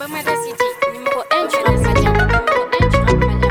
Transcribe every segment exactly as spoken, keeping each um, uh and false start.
Someda City, numéro un du rap malien. Numéro un du rap malien.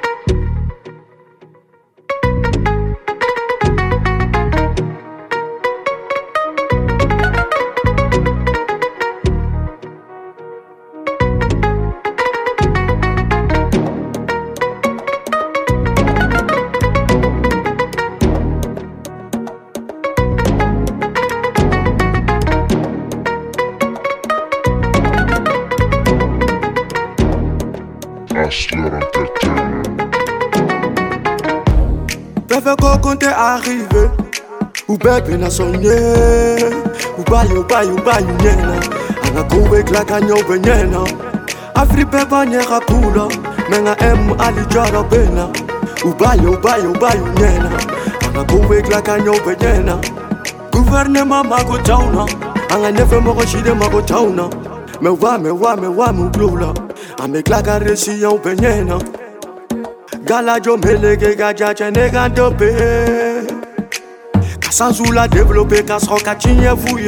Bébé quand t'es arrivé, ou bébé n'a sonné, ou baille, ou baille, ou baille, nyena, ana kowe klaka nyobe nyena, Afri beba nyera pula, menga em ali jara bena, ou baille, ou baille, ou baille, nyena, ana kowe klaka nyobe nyena, gouvernement mago tauna, anga nefe moko shide mago tauna, me wa me wa me wa mu glula, ame klaka resi nyobe nyena. Gala jo meleke gaja chene gandope Kasanzula développé kasro kachinye fouye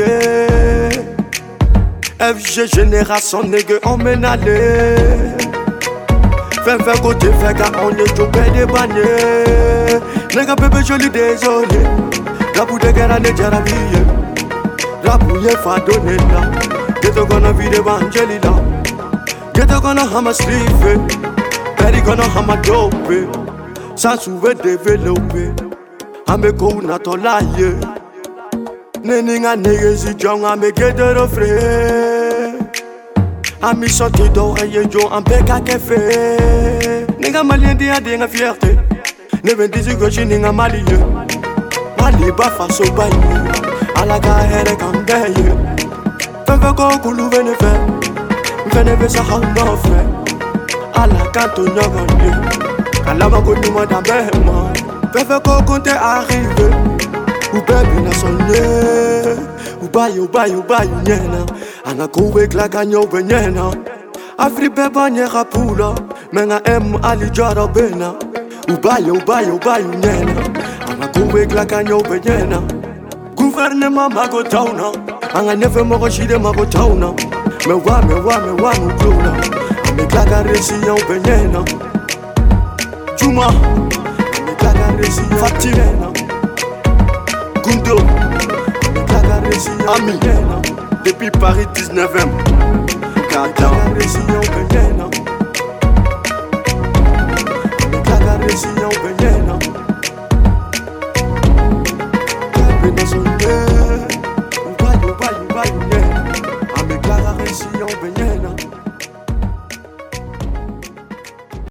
F G génération nègre emmenalé Fais fais côté fais gars on est chopé des baniers Nègre bébé joli désolé Rapou de guerre ne jara vie Rapou ye fa donner là Get gonna be the evangelina Get gonna hammer sleeve Perry gonna have my dope, sans souver développer. Ame ko na to laye. Neninga negezi jong ame gede refre. Ami sorti d'oreille jo ambeka kefe. Ninga malien di ade nga fierté. Ne vendisi goji ninga malien. Mali ba faso bayi. Alaga here kambeye. Fenfe ko kulu vene fe. Vene ve sa ha no fe. Ala kanto nyogande Kalama koni mwada bema Pefe koko te arrive Ou baby na sonye Ou bayi, ou bayi, ou bayi nyena Ana kowe klaka nyobe nyena Afri beba nyera pula Menga em ali jara bena Ou bayi, ou bayi, ou bayi nyena Ana kowe klaka nyobe nyena Gouvernement mago tauna Anga nefe moko shide mago tauna Me wa, me wa, me wa mu glula Me klaka resi yon benyena Juma Me klaka resi yon Fatima Gundo Me klaka resi yon Ami Depuis Paris dix-neuvième Kata